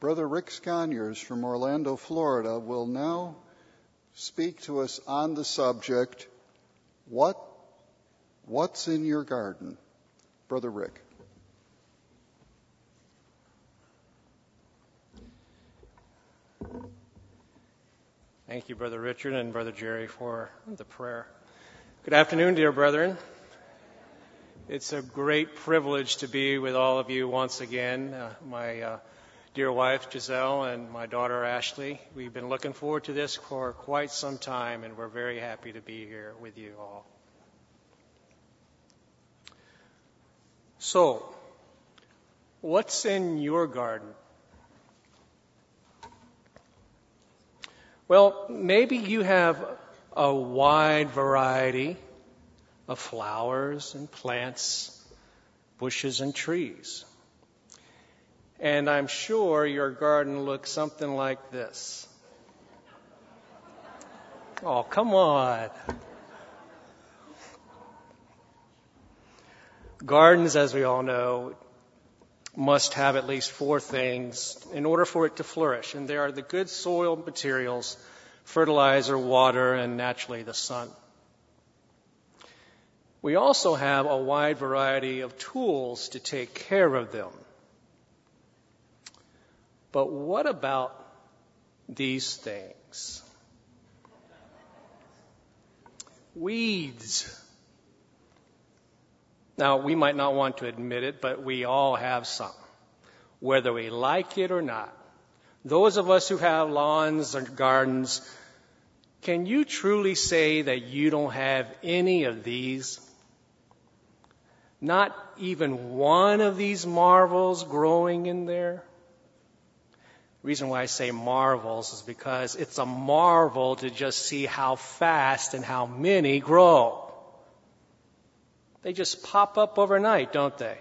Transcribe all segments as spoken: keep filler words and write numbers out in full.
Brother Rick Sconyers from Orlando, Florida, will now speak to us on the subject, what, what's in your garden? Brother Rick. Thank you, Brother Richard and Brother Jerry, for the prayer. Good afternoon, dear brethren. It's a great privilege to be with all of you once again. Uh, my uh, dear wife, Giselle, and my daughter, Ashley. We've been looking forward to this for quite some time, and we're very happy to be here with you all. So, what's in your garden? Well, maybe you have a wide variety of flowers and plants, bushes and trees. And I'm sure your garden looks something like this. Oh, come on. Gardens, as we all know, must have at least four things in order for it to flourish. And they are the good soil materials, fertilizer, water, and naturally the sun. We also have a wide variety of tools to take care of them. But what about these things? Weeds. Now, we might not want to admit it, but we all have some, whether we like it or not. Those of us who have lawns or gardens, can you truly say that you don't have any of these? Not even one of these marvels growing in there? The reason why I say marvels is because it's a marvel to just see how fast and how many grow. They just pop up overnight, don't they?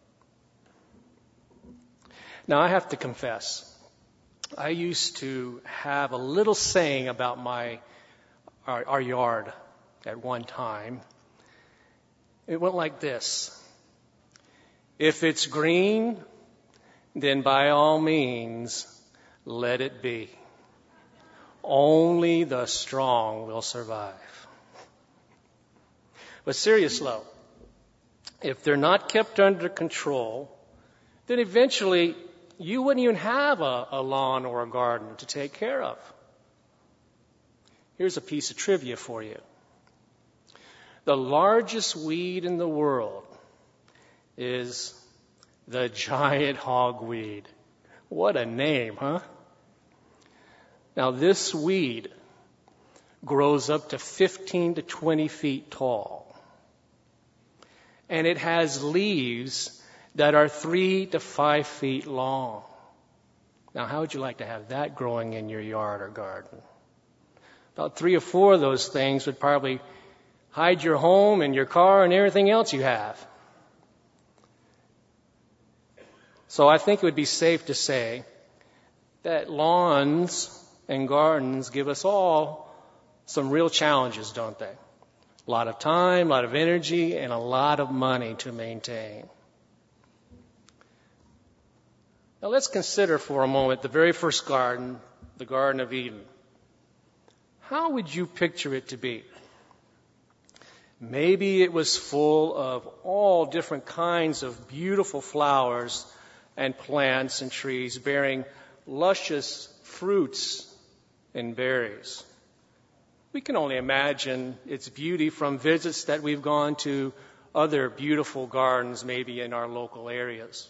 Now, I have to confess, I used to have a little saying about my our, our yard at one time. It went like this: if it's green, then by all means, let it be. Only the strong will survive. But seriously, though, if they're not kept under control, then eventually you wouldn't even have a, a lawn or a garden to take care of. Here's a piece of trivia for you. The largest weed in the world is the giant hogweed. What a name, huh? Now, this weed grows up to fifteen to twenty feet tall. And it has leaves that are three to five feet long. Now, how would you like to have that growing in your yard or garden? About three or four of those things would probably hide your home and your car and everything else you have. So I think it would be safe to say that lawns and gardens give us all some real challenges, don't they? A lot of time, a lot of energy, and a lot of money to maintain. Now let's consider for a moment the very first garden, the Garden of Eden. How would you picture it to be? Maybe it was full of all different kinds of beautiful flowers and plants and trees bearing luscious fruits and berries. We can only imagine its beauty from visits that we've gone to other beautiful gardens, maybe in our local areas.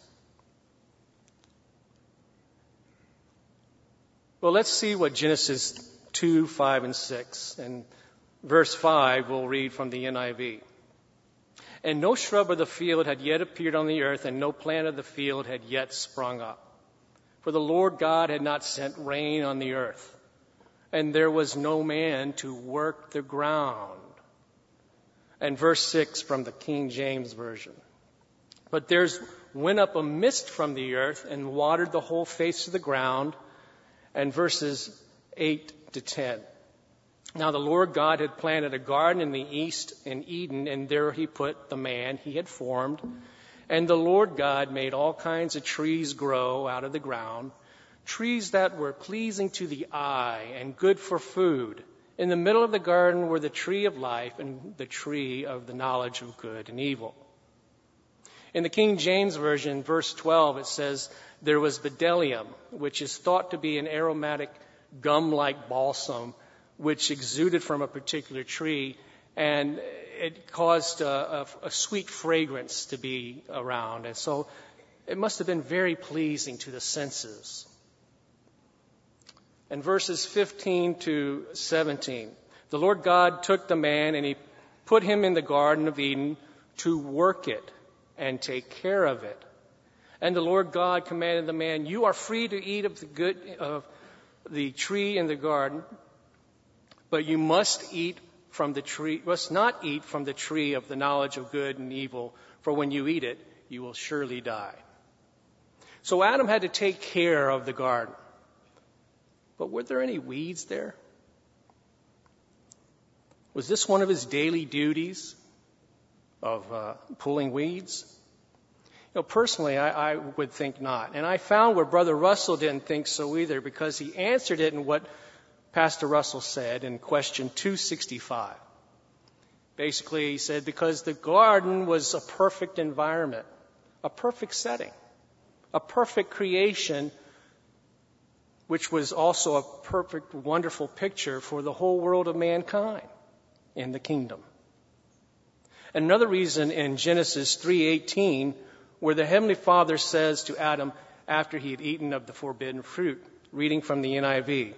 Well, let's see what Genesis two, five, and six. And verse five, we'll read from the N I V. And no shrub of the field had yet appeared on the earth, and no plant of the field had yet sprung up. For the Lord God had not sent rain on the earth, and there was no man to work the ground. And verse six from the King James Version. But there went up a mist from the earth and watered the whole face of the ground. And verses eight to ten. Now the Lord God had planted a garden in the east in Eden, and there he put the man he had formed. And the Lord God made all kinds of trees grow out of the ground, trees that were pleasing to the eye and good for food. In the middle of the garden were the tree of life and the tree of the knowledge of good and evil. In the King James Version, verse twelve, it says, there was bdellium, which is thought to be an aromatic gum-like balsam, which exuded from a particular tree, and it caused a, a, a sweet fragrance to be around. And so it must have been very pleasing to the senses. And verses fifteen to seventeen, the Lord God took the man and he put him in the Garden of Eden to work it and take care of it. And the Lord God commanded the man, you are free to eat of the good of the tree in the garden, but you must eat from the tree, must not eat from the tree of the knowledge of good and evil, for when you eat it, you will surely die. So Adam had to take care of the garden. But were there any weeds there? Was this one of his daily duties of uh, pulling weeds? You know, personally, I, I would think not. And I found where Brother Russell didn't think so either, because he answered it in what Pastor Russell said in question two sixty-five. Basically, he said, because the garden was a perfect environment, a perfect setting, a perfect creation, which was also a perfect, wonderful picture for the whole world of mankind in the kingdom. Another reason in Genesis three eighteen, where the Heavenly Father says to Adam after he had eaten of the forbidden fruit, reading from the N I V,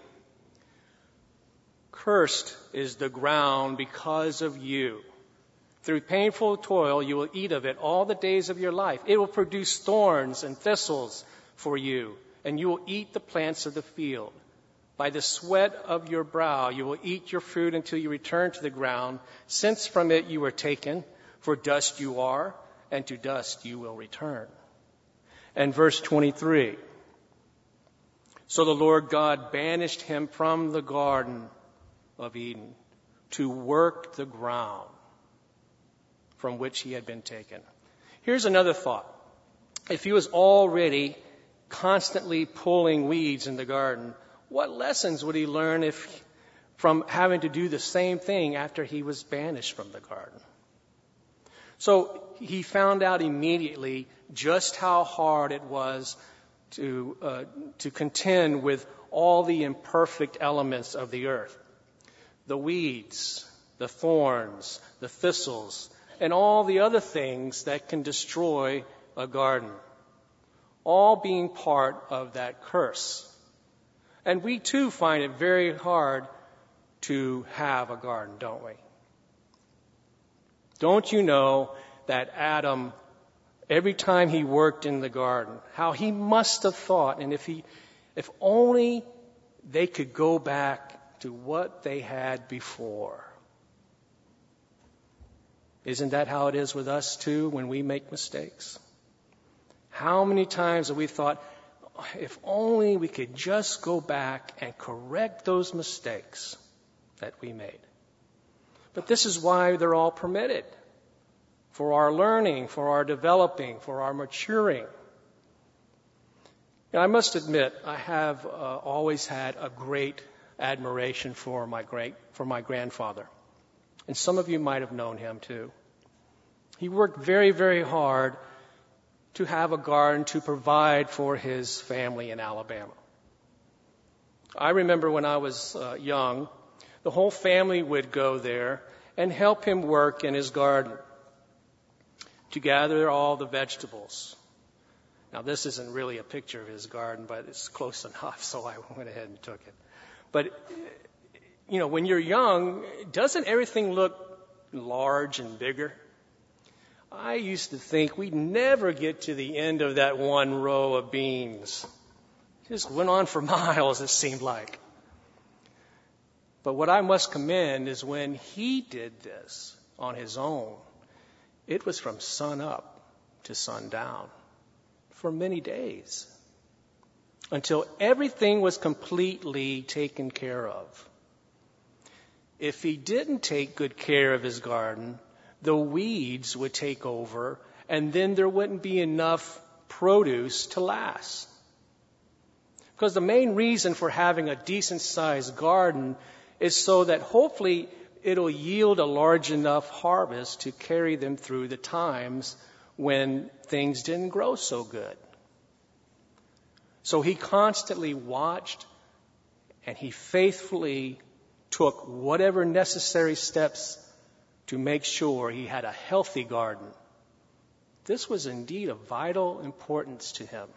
cursed is the ground because of you. Through painful toil you will eat of it all the days of your life. It will produce thorns and thistles for you, and you will eat the plants of the field. By the sweat of your brow you will eat your food until you return to the ground, since from it you were taken, for dust you are, and to dust you will return. And verse twenty-three, so the Lord God banished him from the Garden of Eden to work the ground from which he had been taken. Here's another thought. If he was already constantly pulling weeds in the garden, what lessons would he learn if from having to do the same thing after he was banished from the garden? So he found out immediately just how hard it was to uh, to contend with all the imperfect elements of the earth. The weeds, the thorns, the thistles, and all the other things that can destroy a garden, all being part of that curse. And we too find it very hard to have a garden, don't we? Don't you know that Adam, every time he worked in the garden, how he must have thought, and if he, if only they could go back to what they had before. Isn't that how it is with us too when we make mistakes? How many times have we thought, if only we could just go back and correct those mistakes that we made. But this is why they're all permitted. For our learning, for our developing, for our maturing. Now, I must admit, I have uh, always had a great admiration for my great, for my grandfather. And some of you might have known him too. He worked very, very hard to have a garden to provide for his family in Alabama. I remember when I was uh, young, the whole family would go there and help him work in his garden to gather all the vegetables. Now, this isn't really a picture of his garden, but it's close enough, so I went ahead and took it. But, you know, when you're young, doesn't everything look large and bigger? I used to think we'd never get to the end of that one row of beans. It just went on for miles, it seemed like. But what I must commend is when he did this on his own, it was from sun up to sundown for many days until everything was completely taken care of. If he didn't take good care of his garden, the weeds would take over, and then there wouldn't be enough produce to last. Because the main reason for having a decent-sized garden is so that hopefully it'll yield a large enough harvest to carry them through the times when things didn't grow so good. So he constantly watched, and he faithfully took whatever necessary steps to make sure he had a healthy garden. This was indeed of vital importance to him.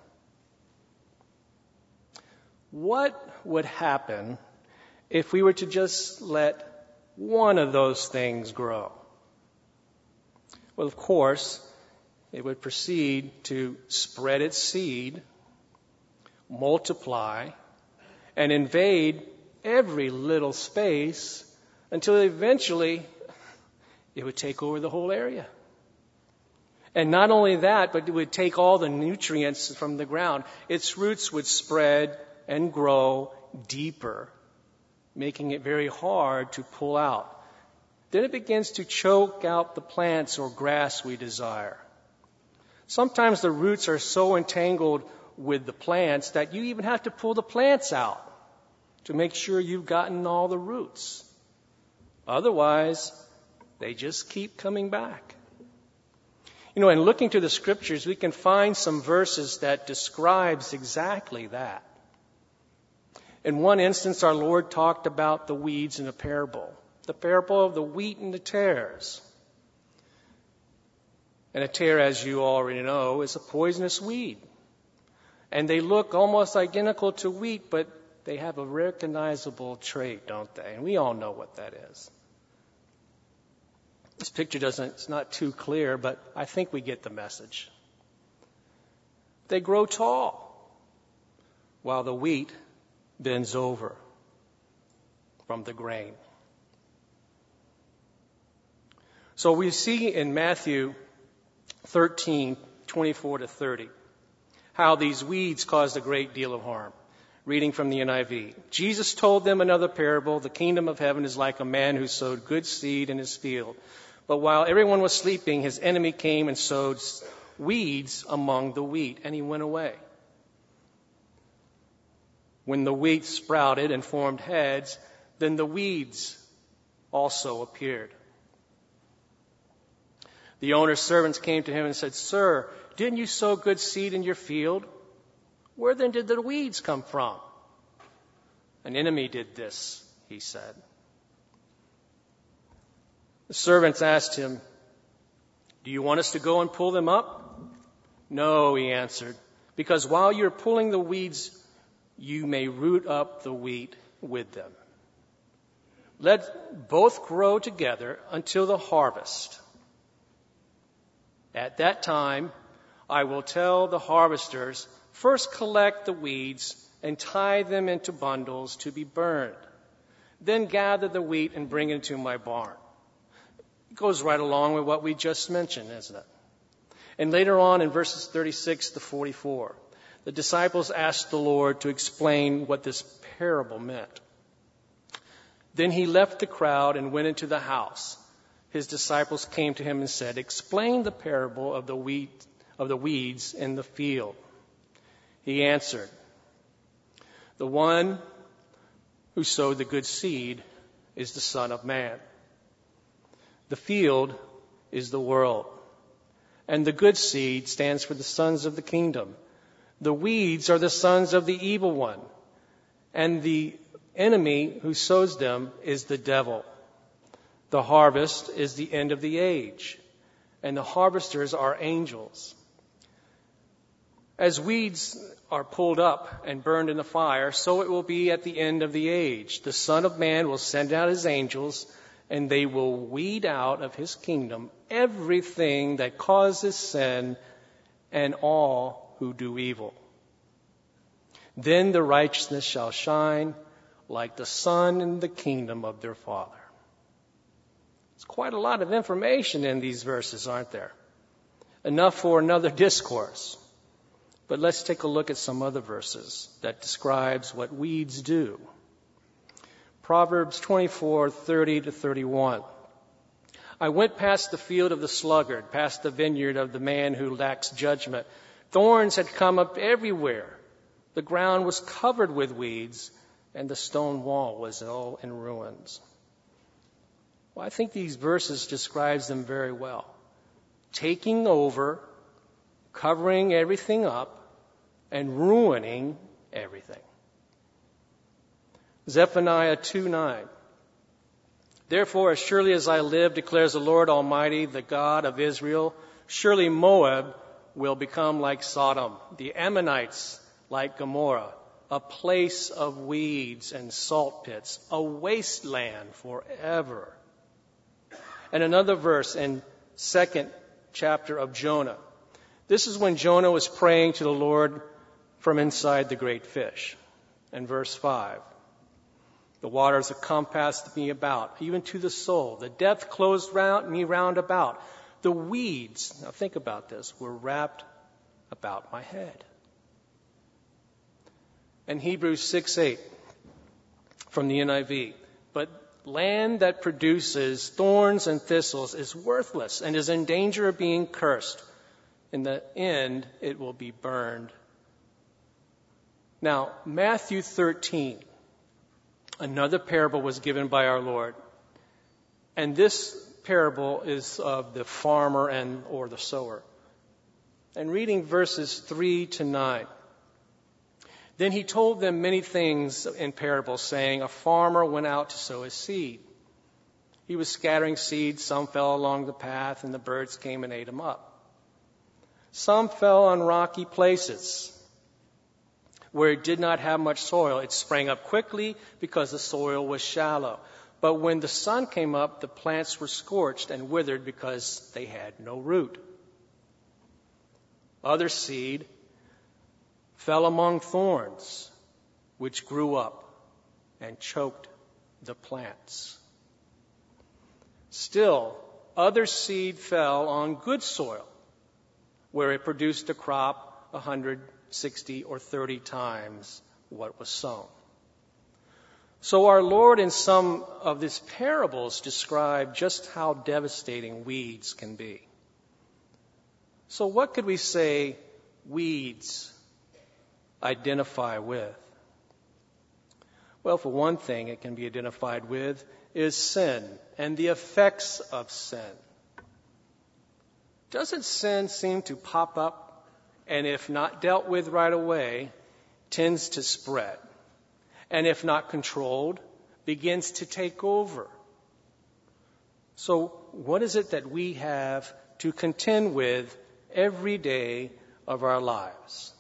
What would happen if we were to just let one of those things grow? Well, of course, it would proceed to spread its seed, multiply, and invade every little space until eventually it would take over the whole area. And not only that, but it would take all the nutrients from the ground. Its roots would spread and grow deeper, making it very hard to pull out. Then it begins to choke out the plants or grass we desire. Sometimes the roots are so entangled with the plants that you even have to pull the plants out to make sure you've gotten all the roots. Otherwise, they just keep coming back. You know, in looking to the scriptures, we can find some verses that describes exactly that. In one instance, our Lord talked about the weeds in a parable, the parable of the wheat and the tares. And a tare, as you already know, is a poisonous weed. And they look almost identical to wheat, but they have a recognizable trait, don't they? And we all know what that is. This picture doesn't, it's not too clear, but I think we get the message. They grow tall, while the wheat bends over from the grain. So we see in Matthew thirteen, twenty-four to thirty, how these weeds caused a great deal of harm. Reading from the N I V. Jesus told them another parable. The kingdom of heaven is like a man who sowed good seed in his field. But while everyone was sleeping, his enemy came and sowed weeds among the wheat, and he went away. When the wheat sprouted and formed heads, then the weeds also appeared. The owner's servants came to him and said, "Sir, didn't you sow good seed in your field? Where then did the weeds come from?" "An enemy did this," he said. The servants asked him, "Do you want us to go and pull them up?" "No," he answered, "because while you're pulling the weeds, you may root up the wheat with them. Let both grow together until the harvest. At that time, I will tell the harvesters, first collect the weeds and tie them into bundles to be burned. Then gather the wheat and bring it into my barn." It goes right along with what we just mentioned, isn't it? And later on in verses thirty-six to forty-four, the disciples asked the Lord to explain what this parable meant. Then he left the crowd and went into the house. His disciples came to him and said, "Explain the parable of the wheat, of the weeds in the field." He answered, "The one who sowed the good seed is the Son of Man. The field is the world, and the good seed stands for the sons of the kingdom. The weeds are the sons of the evil one, and the enemy who sows them is the devil. The harvest is the end of the age, and the harvesters are angels. As weeds are pulled up and burned in the fire, so it will be at the end of the age. The Son of Man will send out his angels, and they will weed out of his kingdom everything that causes sin and all who do evil. Then the righteousness shall shine like the sun in the kingdom of their Father." It's quite a lot of information in these verses, aren't there? Enough for another discourse. But let's take a look at some other verses that describes what weeds do. Proverbs twenty-four, thirty to thirty-one. "I went past the field of the sluggard, past the vineyard of the man who lacks judgment. Thorns had come up everywhere, The ground was covered with weeds, and the stone wall was all in ruins. Well, I think these verses describes them very well. Taking over, covering everything up, and ruining everything. Zephaniah two nine. Therefore, as surely as I live, declares the Lord Almighty, the God of Israel, surely Moab will become like Sodom, the Ammonites like Gomorrah, a place of weeds and salt pits, a wasteland forever. And another verse in second chapter of Jonah. This is when Jonah was praying to the Lord from inside the great fish. And verse five. The waters have compassed me about, even to the soul. The depth closed round me round about. The weeds, now think about this, were wrapped about my head. And Hebrews six eight from the N I V. But land that produces thorns and thistles is worthless and is in danger of being cursed. In the end, it will be burned. Now, Matthew thirteen, another parable was given by our Lord. And this parable is of the farmer and or the sower. And reading verses three to nine. Then he told them many things in parables, saying, a farmer went out to sow his seed. He was scattering seeds. Some fell along the path, and the birds came and ate them up. Some fell on rocky places where it did not have much soil. It sprang up quickly because the soil was shallow. But when the sun came up, the plants were scorched and withered because they had no root. Other seed fell among thorns, which grew up and choked the plants. Still, other seed fell on good soil, where it produced a crop a hundred, sixty, or thirty times what was sown. So our Lord in some of these parables described just how devastating weeds can be. So what could we say weeds identify with? Well, for one thing it can be identified with is sin and the effects of sin. Doesn't sin seem to pop up, and if not dealt with right away, tends to spread, and if not controlled, begins to take over? So what is it that we have to contend with every day of our lives?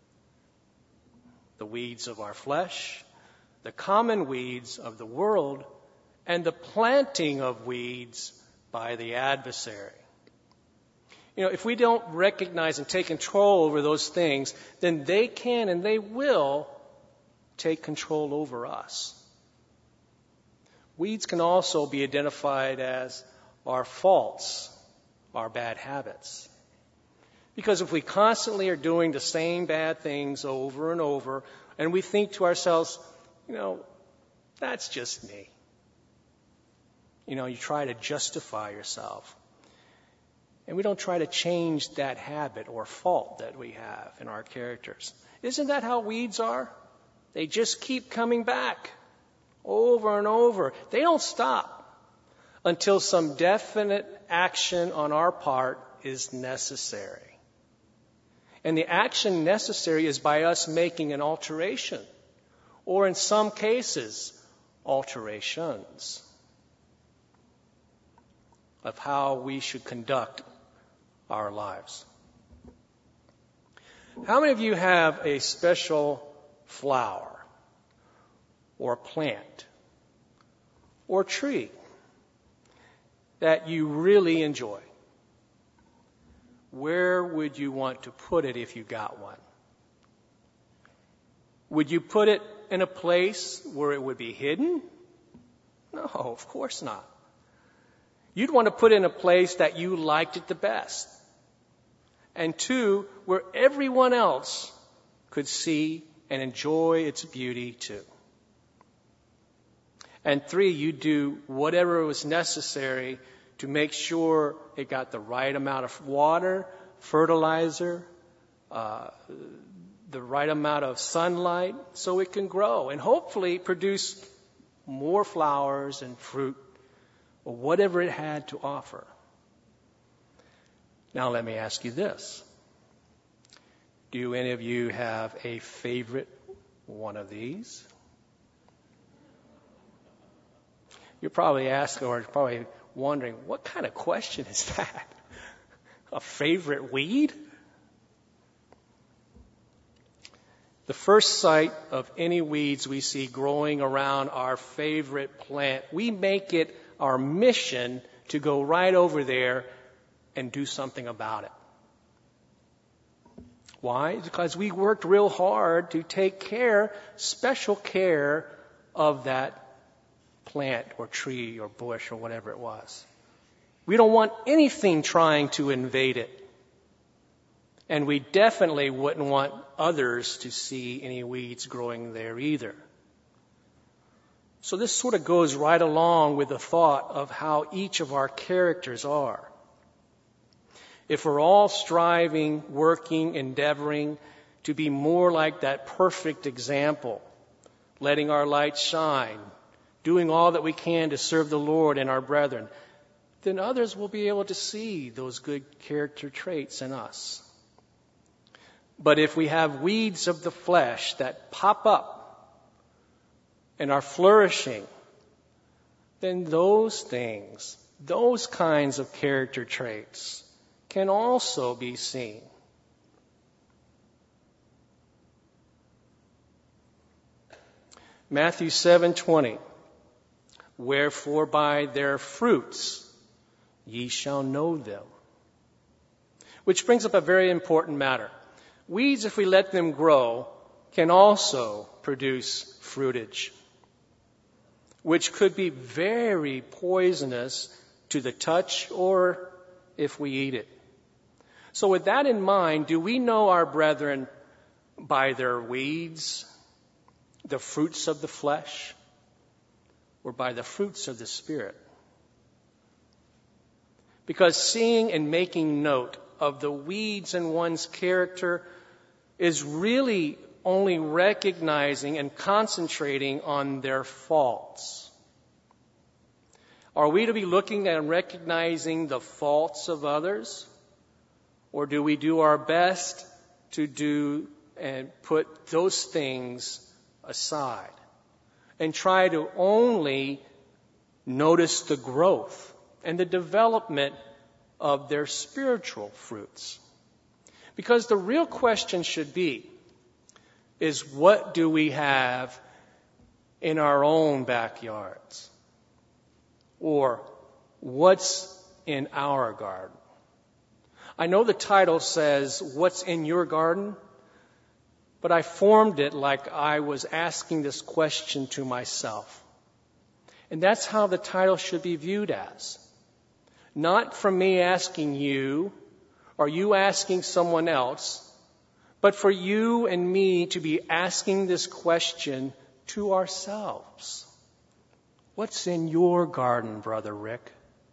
The weeds of our flesh, the common weeds of the world, and the planting of weeds by the adversary. You know, if we don't recognize and take control over those things, then they can and they will take control over us. Weeds can also be identified as our faults, our bad habits. Because if we constantly are doing the same bad things over and over, and we think to ourselves, you know, that's just me. You know, you try to justify yourself. And we don't try to change that habit or fault that we have in our characters. Isn't that how weeds are? They just keep coming back over and over. They don't stop until some definite action on our part is necessary. And the action necessary is by us making an alteration, or in some cases, alterations of how we should conduct our lives. How many of you have a special flower or plant or tree that you really enjoy? Where would you want to put it if you got one? Would you put it in a place where it would be hidden? No, of course not. You'd want to put it in a place that you liked it the best. And two, where everyone else could see and enjoy its beauty too. And three, you do whatever was necessary to make sure it got the right amount of water, fertilizer, uh, the right amount of sunlight so it can grow and hopefully produce more flowers and fruit or whatever it had to offer. Now let me ask you this. Do any of you have a favorite one of these? You're probably asking or probably wondering, what kind of question is that? A favorite weed? The first sight of any weeds we see growing around our favorite plant, we make it our mission to go right over there and do something about it. Why? Because we worked real hard to take care, special care of that plant or tree or bush or whatever it was. We don't want anything trying to invade it. And we definitely wouldn't want others to see any weeds growing there either. So this sort of goes right along with the thought of how each of our characters are. If we're all striving, working, endeavoring to be more like that perfect example, letting our light shine, doing all that we can to serve the Lord and our brethren, then others will be able to see those good character traits in us. But if we have weeds of the flesh that pop up and are flourishing, then those things, those kinds of character traits can also be seen. Matthew seven twenty. Wherefore by their fruits ye shall know them. Which brings up a very important matter. Weeds, if we let them grow, can also produce fruitage, which could be very poisonous to the touch or if we eat it. So with that in mind, do we know our brethren by their weeds, the fruits of the flesh, or by the fruits of the Spirit? Because seeing and making note of the weeds in one's character is really only recognizing and concentrating on their faults. Are we to be looking and recognizing the faults of others? Or do we do our best to do and put those things aside and try to only notice the growth and the development of their spiritual fruits? Because the real question should be, is what do we have in our own backyards? Or what's in our garden? I know the title says, what's in your garden? But I formed it like I was asking this question to myself. And that's how the title should be viewed as. Not from me asking you, or you asking someone else, but for you and me to be asking this question to ourselves. What's in your garden, Brother Rick?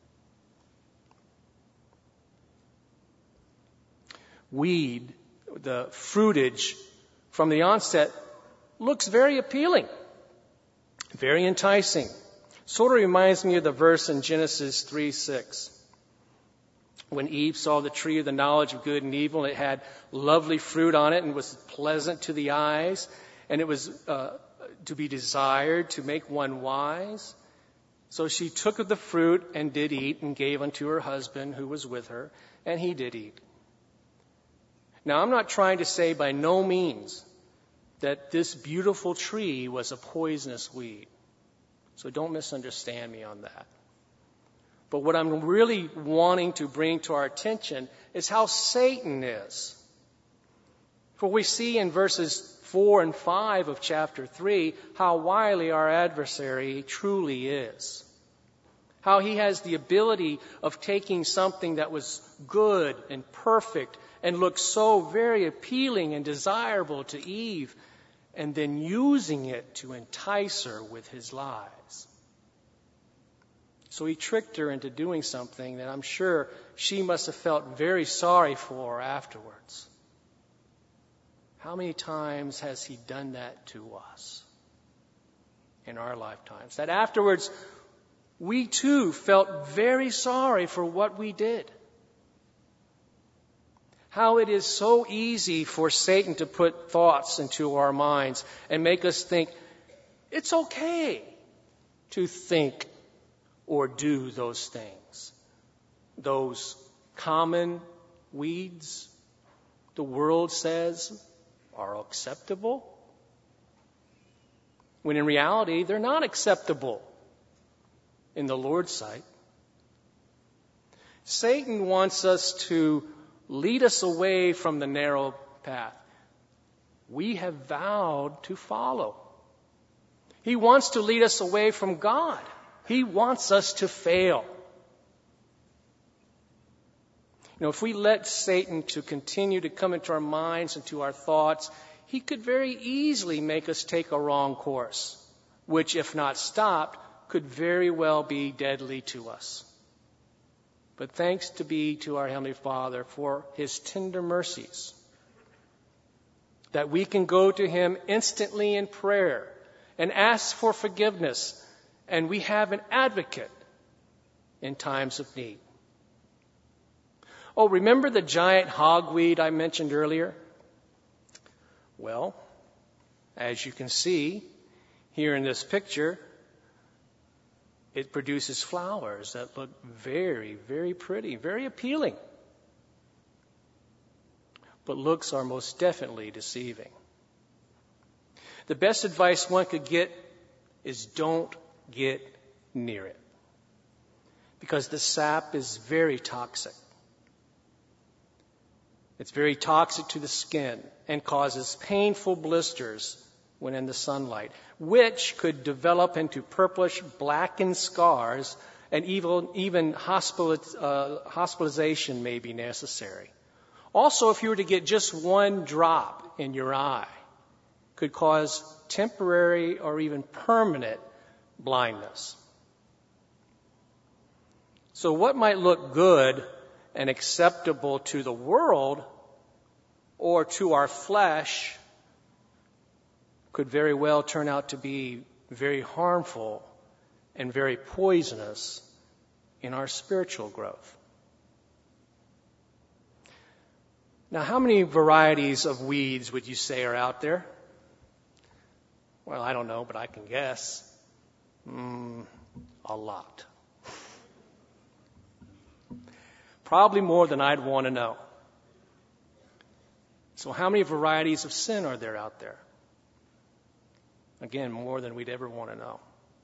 Weed, the fruitage from the onset, looks very appealing, very enticing. Sort of reminds me of the verse in Genesis three six. When Eve saw the tree of the knowledge of good and evil, it had lovely fruit on it and was pleasant to the eyes, and it was uh, to be desired to make one wise. So she took of the fruit and did eat and gave unto her husband who was with her, and he did eat. Now, I'm not trying to say by no means that this beautiful tree was a poisonous weed. So don't misunderstand me on that. But what I'm really wanting to bring to our attention is how Satan is. For we see in verses four and five of chapter three how wily our adversary truly is. How he has the ability of taking something that was good and perfect and looked so very appealing and desirable to Eve, and then using it to entice her with his lies. So he tricked her into doing something that I'm sure she must have felt very sorry for afterwards. How many times has he done that to us in our lifetimes? That afterwards, we too felt very sorry for what we did. How it is so easy for Satan to put thoughts into our minds and make us think it's okay to think or do those things. Those common weeds the world says are acceptable, when in reality they're not acceptable in the Lord's sight. Satan wants us to lead us away from the narrow path we have vowed to follow. He wants to lead us away from God. He wants us to fail. You know, if we let Satan to continue to come into our minds and to our thoughts, he could very easily make us take a wrong course, which, if not stopped, could very well be deadly to us. But thanks to be to our Heavenly Father for his tender mercies, that we can go to him instantly in prayer and ask for forgiveness, and we have an advocate in times of need. Oh, remember the giant hogweed I mentioned earlier? Well, as you can see here in this picture, it produces flowers that look very, very pretty, very appealing. But looks are most definitely deceiving. The best advice one could get is don't get near it, because the sap is very toxic. It's very toxic to the skin and causes painful blisters when in the sunlight, which could develop into purplish, blackened scars, and even, even hospital, uh, hospitalization may be necessary. Also, if you were to get just one drop in your eye, could cause temporary or even permanent blindness. So what might look good and acceptable to the world or to our flesh could very well turn out to be very harmful and very poisonous in our spiritual growth. Now, how many varieties of weeds would you say are out there? Well, I don't know, but I can guess. Mm, a lot. Probably more than I'd want to know. So how many varieties of sin are there out there? Again, more than we'd ever want to know.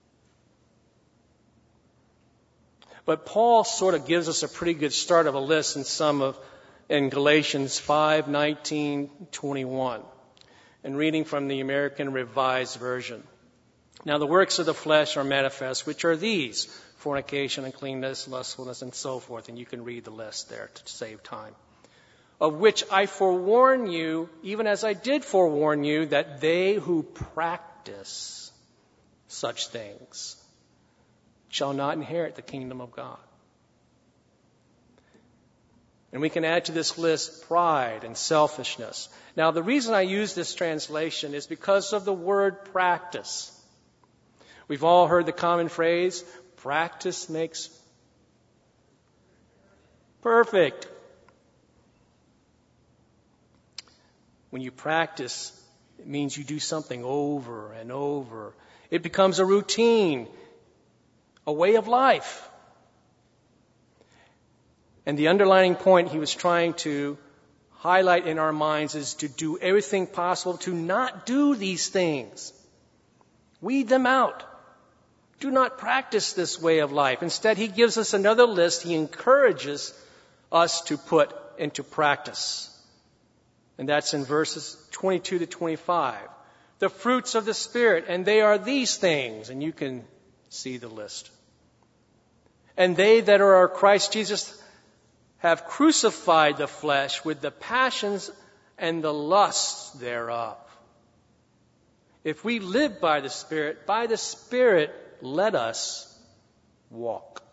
But Paul sort of gives us a pretty good start of a list in some of in Galatians five, nineteen, twenty-one. And reading from the American Revised Version. Now the works of the flesh are manifest, which are these: fornication, uncleanness, lustfulness, and so forth. And you can read the list there to save time. Of which I forewarn you, even as I did forewarn you, that they who practice such things shall not inherit the kingdom of God. And we can add to this list pride and selfishness. Now, the reason I use this translation is because of the word practice. We've all heard the common phrase, practice makes perfect. When you practice, it means you do something over and over. It becomes a routine, a way of life. And the underlying point he was trying to highlight in our minds is to do everything possible to not do these things. Weed them out. Do not practice this way of life. Instead, he gives us another list he encourages us to put into practice. And that's in verses twenty-two to twenty-five. The fruits of the Spirit, and they are these things. And you can see the list. And they that are Christ Jesus have crucified the flesh with the passions and the lusts thereof. If we live by the Spirit, by the Spirit let us walk.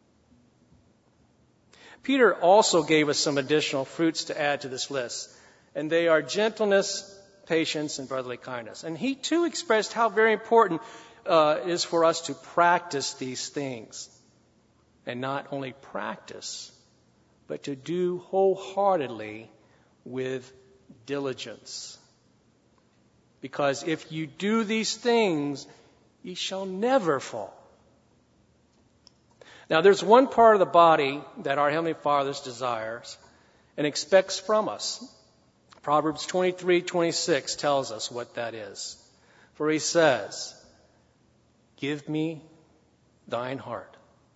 Peter also gave us some additional fruits to add to this list. And they are gentleness, patience, and brotherly kindness. And he too expressed how very important uh, it is for us to practice these things. And not only practice, but to do wholeheartedly with diligence. Because if you do these things, ye shall never fall. Now there's one part of the body that our Heavenly Father desires and expects from us. Proverbs twenty-three twenty-six tells us what that is. For he says, give me thine heart.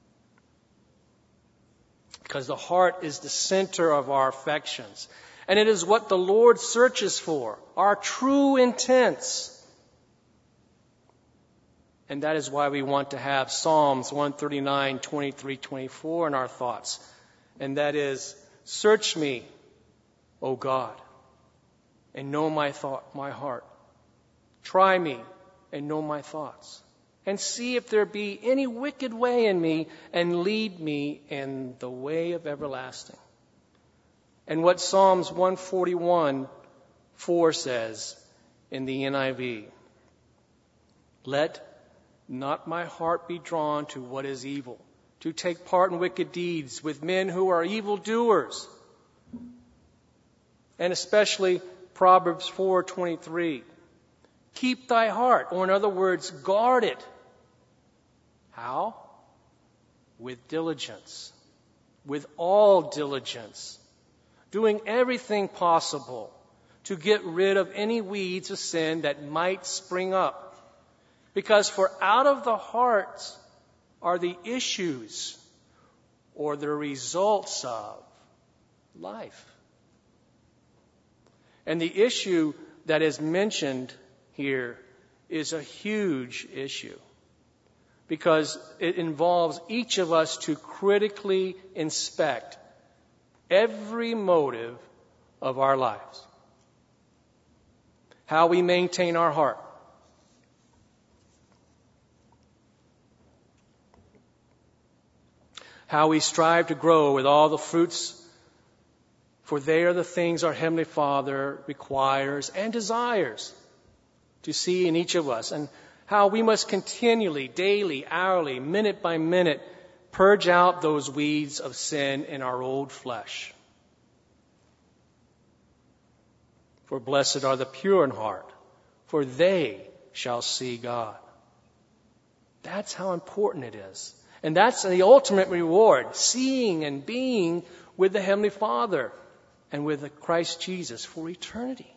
Because the heart is the center of our affections. And it is what the Lord searches for, our true intents. And that is why we want to have Psalms one thirty-nine, twenty-three, twenty-four in our thoughts. And that is, search me, O God, and know my thought, my heart. Try me and know my thoughts. And see if there be any wicked way in me, and lead me in the way of everlasting. And what Psalms one forty-one, four says in the N I V, let not my heart be drawn to what is evil, to take part in wicked deeds with men who are evildoers. And especially Proverbs four twenty-three. Keep thy heart, or in other words, guard it. How? With diligence. With all diligence. Doing everything possible to get rid of any weeds of sin that might spring up. Because for out of the heart are the issues or the results of life. And the issue that is mentioned here is a huge issue. Because it involves each of us to critically inspect every motive of our lives. How we maintain our heart. How we strive to grow with all the fruits, for they are the things our Heavenly Father requires and desires to see in each of us. And how we must continually, daily, hourly, minute by minute, purge out those weeds of sin in our old flesh. For blessed are the pure in heart, for they shall see God. That's how important it is. And that's the ultimate reward, seeing and being with the Heavenly Father and with the Christ Jesus for eternity.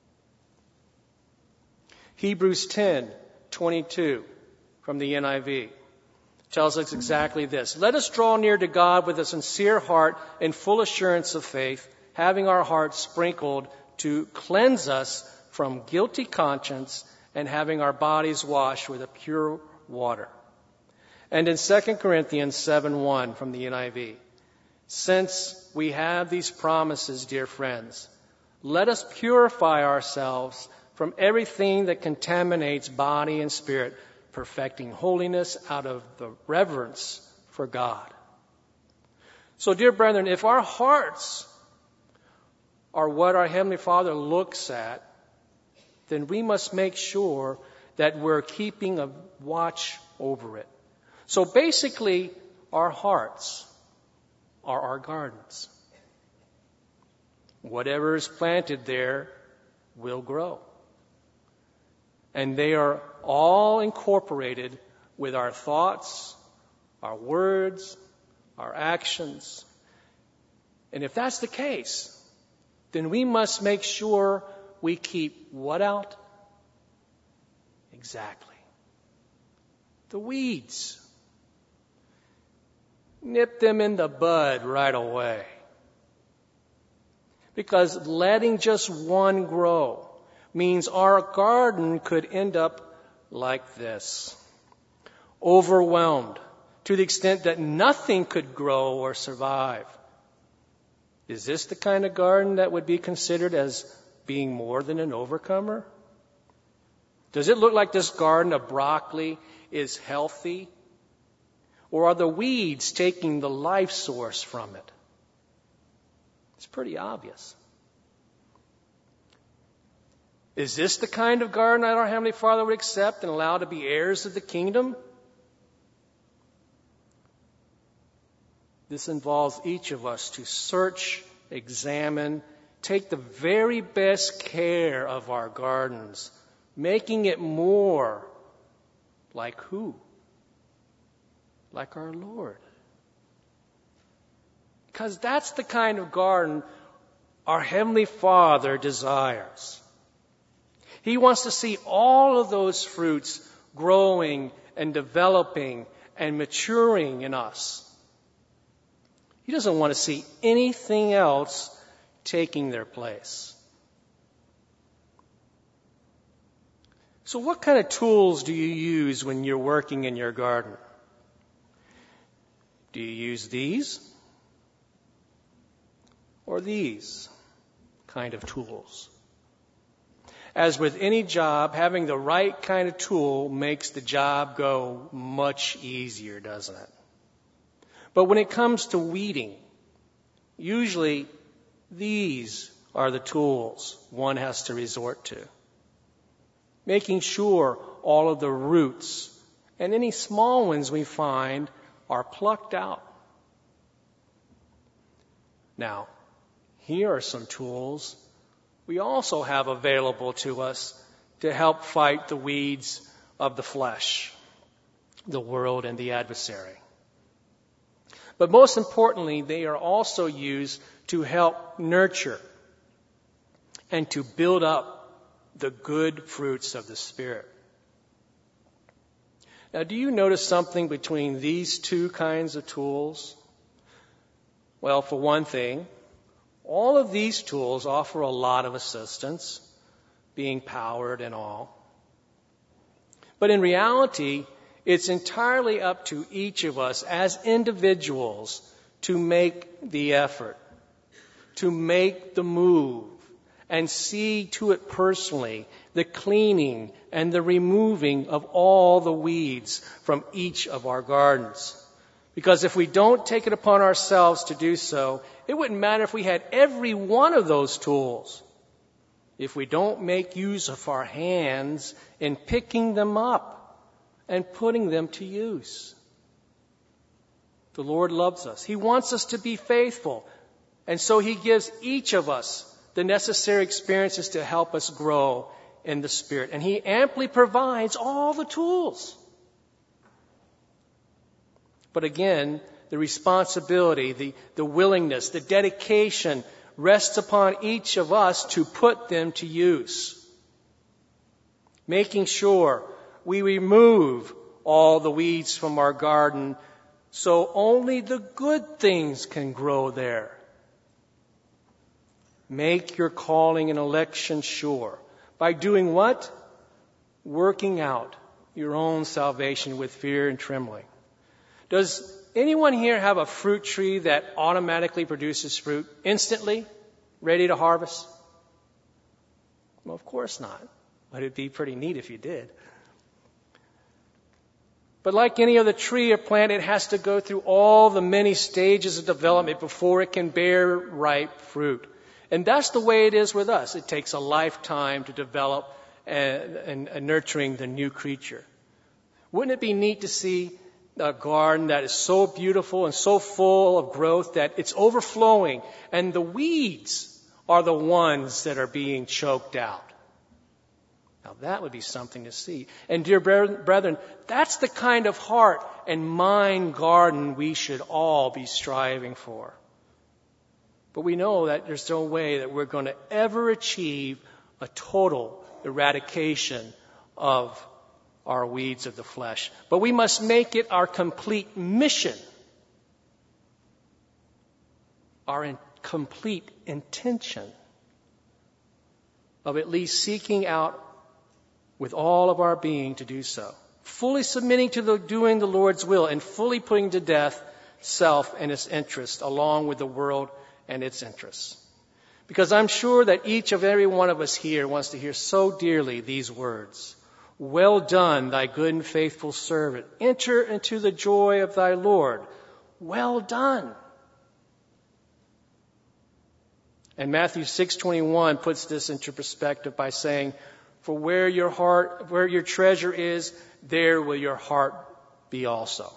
Hebrews ten twenty-two from the N I V tells us exactly this. Let us draw near to God with a sincere heart and full assurance of faith, having our hearts sprinkled to cleanse us from guilty conscience and having our bodies washed with a pure water. And in Second Corinthians seven one from the N I V, since we have these promises, dear friends, let us purify ourselves from everything that contaminates body and spirit, perfecting holiness out of the reverence for God. So, dear brethren, if our hearts are what our Heavenly Father looks at, then we must make sure that we're keeping a watch over it. So basically, our hearts are our gardens. Whatever is planted there will grow. And they are all incorporated with our thoughts, our words, our actions. And if that's the case, then we must make sure we keep what out? Exactly. The weeds. Nip them in the bud right away. Because letting just one grow means our garden could end up like this. Overwhelmed to the extent that nothing could grow or survive. Is this the kind of garden that would be considered as being more than an overcomer? Does it look like this garden of broccoli is healthy? Or are the weeds taking the life source from it? It's pretty obvious. Is this the kind of garden that our Heavenly Father would accept and allow to be heirs of the kingdom? This involves each of us to search, examine, take the very best care of our gardens, making it more like who? Like our Lord. Because that's the kind of garden our Heavenly Father desires. He wants to see all of those fruits growing and developing and maturing in us. He doesn't want to see anything else taking their place. So what kind of tools do you use when you're working in your garden? Do you use these? Or these kind of tools? As with any job, having the right kind of tool makes the job go much easier, doesn't it? But when it comes to weeding, usually these are the tools one has to resort to. Making sure all of the roots and any small ones we find are plucked out. Now, here are some tools we also have available to us to help fight the weeds of the flesh, the world, and the adversary. But most importantly, they are also used to help nurture and to build up the good fruits of the Spirit. Now, do you notice something between these two kinds of tools? Well, for one thing, all of these tools offer a lot of assistance, being powered and all. But in reality, it's entirely up to each of us as individuals to make the effort, to make the move, and see to it personally the cleaning and the removing of all the weeds from each of our gardens. Because if we don't take it upon ourselves to do so, it wouldn't matter if we had every one of those tools. If we don't make use of our hands in picking them up and putting them to use. The Lord loves us. He wants us to be faithful. And so He gives each of us the necessary experiences to help us grow in the Spirit. And He amply provides all the tools. But again, the responsibility, the, the willingness, the dedication rests upon each of us to put them to use. Making sure we remove all the weeds from our garden so only the good things can grow there. Make your calling and election sure. By doing what? Working out your own salvation with fear and trembling. Does anyone here have a fruit tree that automatically produces fruit instantly, ready to harvest? Well, of course not. But it'd be pretty neat if you did. But like any other tree or plant, it has to go through all the many stages of development before it can bear ripe fruit. And that's the way it is with us. It takes a lifetime to develop and, and, and nurturing the new creature. Wouldn't it be neat to see a garden that is so beautiful and so full of growth that it's overflowing and the weeds are the ones that are being choked out? Now that would be something to see. And dear brethren, that's the kind of heart and mind garden we should all be striving for. But we know that there's no way that we're going to ever achieve a total eradication of our weeds of the flesh. But we must make it our complete mission, our in- complete intention of at least seeking out with all of our being to do so. Fully submitting to the doing the Lord's will and fully putting to death self and its interest along with the world and its interests. Because I'm sure that each of every one of us here wants to hear so dearly these words. Well done, thy good and faithful servant. Enter into the joy of thy Lord. Well done. And Matthew six twenty-one puts this into perspective by saying, "For where your heart, where your treasure is, there will your heart be also."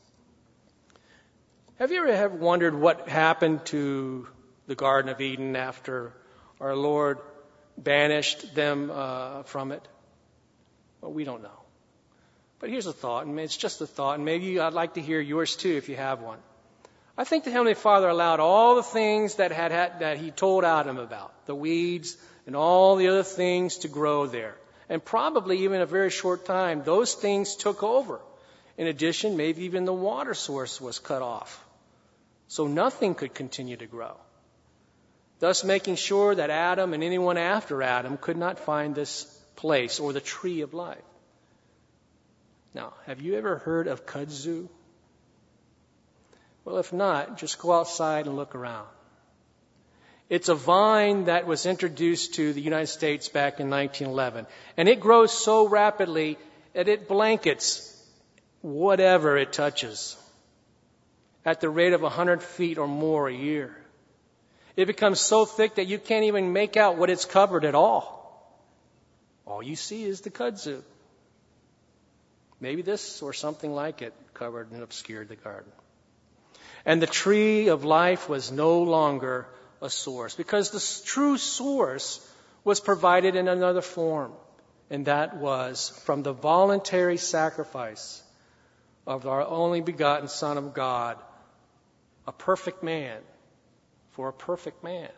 Have you ever have wondered what happened to the Garden of Eden after our Lord banished them uh, from it? Well, we don't know. But here's a thought, and it's just a thought, and maybe I'd like to hear yours too if you have one. I think the Heavenly Father allowed all the things that had, had that He told Adam about, the weeds and all the other things, to grow there. And probably even in a very short time, those things took over. In addition, maybe even the water source was cut off. So nothing could continue to grow. Thus making sure that Adam and anyone after Adam could not find this place or the tree of life. Now, have you ever heard of kudzu? Well, if not, just go outside and look around. It's a vine that was introduced to the United States back in nineteen eleven. And it grows so rapidly that it blankets whatever it touches at the rate of one hundred feet or more a year. It becomes so thick that you can't even make out what it's covered at all. All you see is the kudzu. Maybe this or something like it covered and obscured the garden. And the tree of life was no longer a source, because the true source was provided in another form, and that was from the voluntary sacrifice of our only begotten Son of God, a perfect man for a perfect man.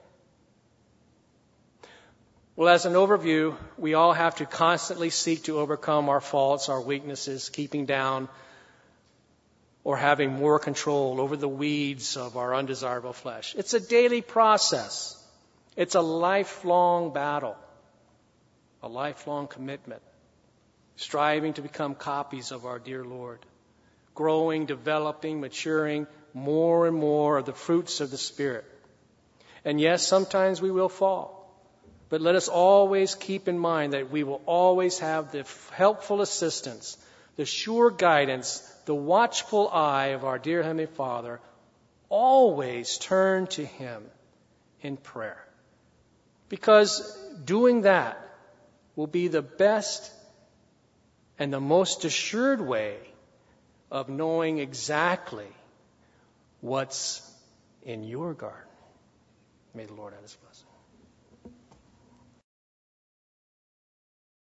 Well, as an overview, we all have to constantly seek to overcome our faults, our weaknesses, keeping down or having more control over the weeds of our undesirable flesh. It's a daily process. It's a lifelong battle, a lifelong commitment, striving to become copies of our dear Lord, growing, developing, maturing more and more of the fruits of the Spirit. And yes, sometimes we will fall. But let us always keep in mind that we will always have the helpful assistance, the sure guidance, the watchful eye of our dear Heavenly Father. Always turn to Him in prayer. Because doing that will be the best and the most assured way of knowing exactly what's in your garden. May the Lord add His blessing.